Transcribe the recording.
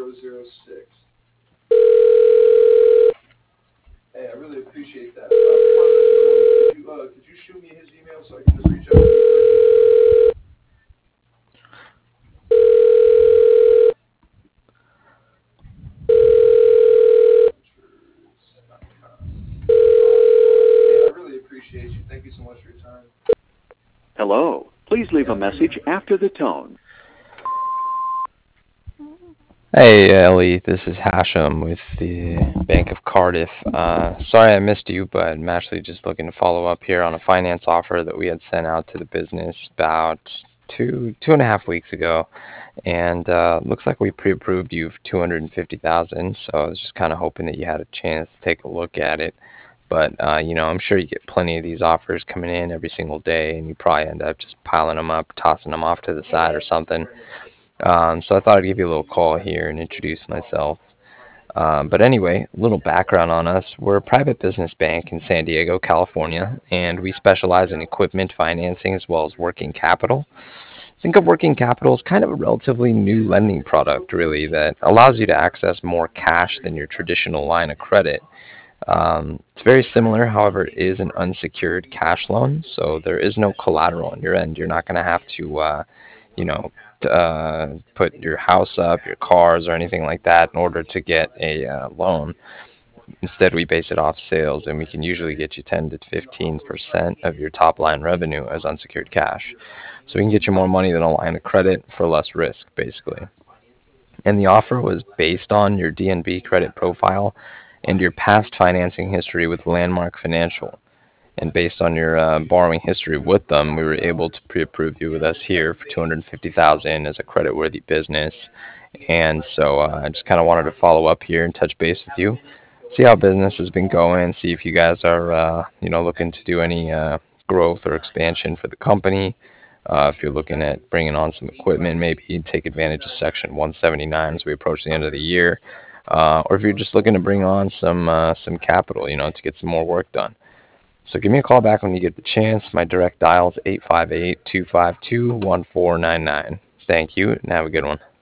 Hey, I really appreciate that. Before I let you go, could you shoot me his email so I can just reach out to you directly? Hey, I really appreciate you. Thank you so much for your time. Hello. Please leave a message after the tone. Hey, Ellie, this is Hashem with the Bank of Cardiff. Sorry I missed you, but I'm actually just looking to follow up here on a finance offer that we had sent out to the business about two and a half weeks ago, and looks like we pre-approved you for 250,000. So I was just kind of hoping that you had a chance to take a look at it. But I'm sure you get plenty of these offers coming in every single day, and you probably end up just piling them up, tossing them off to the side or something. So I thought I'd give you a little call here and introduce myself. But anyway, a little background on us. We're a private business bank in San Diego, California, and we specialize in equipment financing as well as working capital. Think of working capital as kind of a relatively new lending product, really, that allows you to access more cash than your traditional line of credit. It's very similar, however, it is an unsecured cash loan, so there is no collateral on your end. You're not going to have to, you know, put your house up, your cars, or anything like that in order to get a loan. Instead, we base it off sales, and we can usually get you 10 to 15% of your top line revenue as unsecured cash. So we can get you more money than a line of credit for less risk, basically. And the offer was based on your DNB credit profile and your past financing history with Landmark Financial. And based on your borrowing history with them, we were able to pre-approve you with us here for 250,000 as a credit-worthy business. And so I just kind of wanted to follow up here and touch base with you, see how business has been going, see if you guys are looking to do any growth or expansion for the company. If you're looking at bringing on some equipment, maybe take advantage of Section 179 as we approach the end of the year, or if you're just looking to bring on some capital, to get some more work done. So give me a call back when you get the chance. My direct dial is 858-252-1499. Thank you, and have a good one.